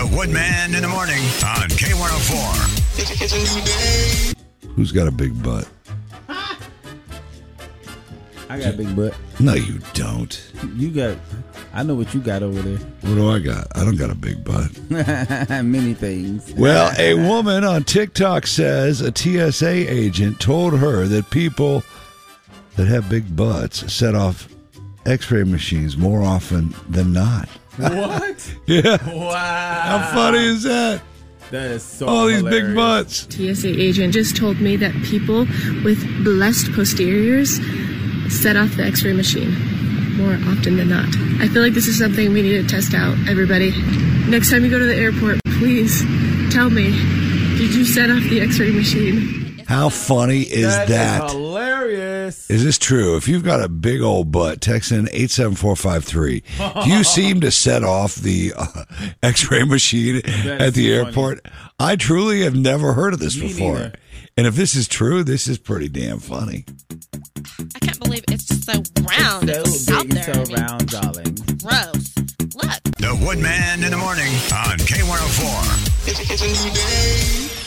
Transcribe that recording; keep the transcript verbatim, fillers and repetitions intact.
The Woodman in the morning on K one oh four. It's, it's a new day. Who's got a big butt? I got a big butt. No, you don't. You got, I know what you got over there. What do I got? I don't got a big butt. Many things. Well, a woman on TikTok says a T S A agent told her that people that have big butts set off x-ray machines more often than not. What? Yeah. Wow. How funny is that? That is so All these hilarious. big butts. T S A agent just told me that people with blessed posteriors set off the x-ray machine more often than not. I feel like this is something we need to test out, everybody. Next time you go to the airport, please tell me, did you set off the x-ray machine? How funny is that? That is hilarious. Is this true? If you've got a big old butt, text in eight seven four five three. Do you seem to set off the uh, x-ray machine at the airport? Funny. I truly have never heard of this Me before. neither. And if this is true, this is pretty damn funny. I can't believe it's just so round. So It's big out and there. so I mean, round, darling. gross. Look. The Woodman in the morning on K one oh four. It's, it's a new day.